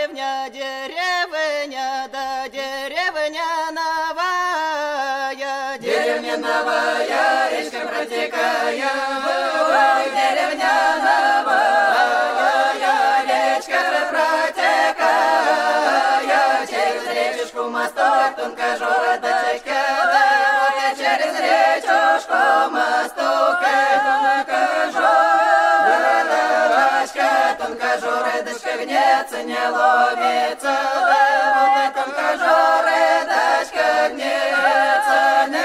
деревня, деревня, да деревня новая, Деревня новая, речка протекая, деревня новая, речка протекая, через речушку мосток, тонкая жора дочка, да вот и через речушку мосток, тонкая жора дочка, тонкая жора дочка гнется, не ломится, да вот и тонкая жора дочка гнется, не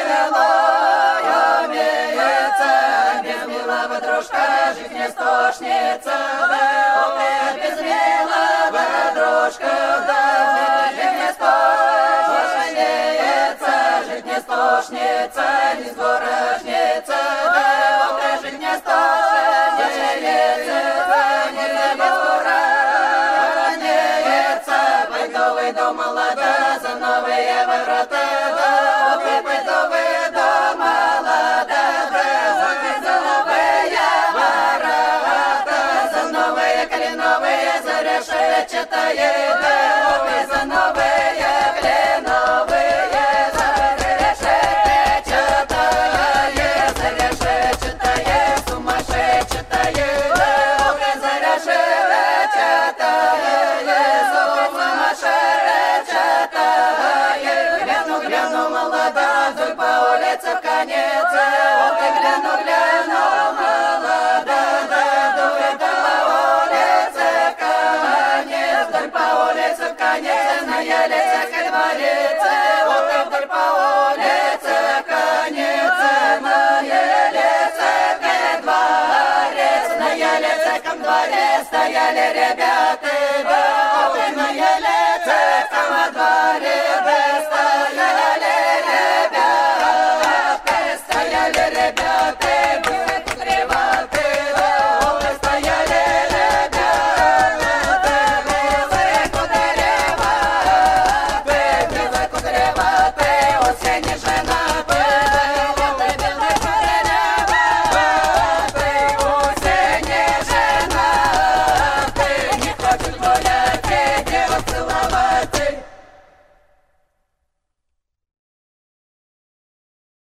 ломится, без милого дружка жить не стошнится, да вот и без милого дружка, да жить не стошнится, жить не стошнится, не сворожнится, да вот и жить не стошнится, не сворожнится, пойду молода за новые ворота, да вот и пойду молода, да вот и за новые ворота, за новые кленовые зарешечатые, да вот и за новые кленовые зарешечатые, сумасшедшие, да вот и зарешечатые, сумасшедшие, гляну молода, вдоль по улице в конец, вот и гляну молода, да, вдоль по улице в конец, вдоль по улице в конец, на елице к дворице, вот и вдоль по улице в конец, на елице к дворец, на елице к дворе стояли ребята, вот и на елице к дворе стояли ребята,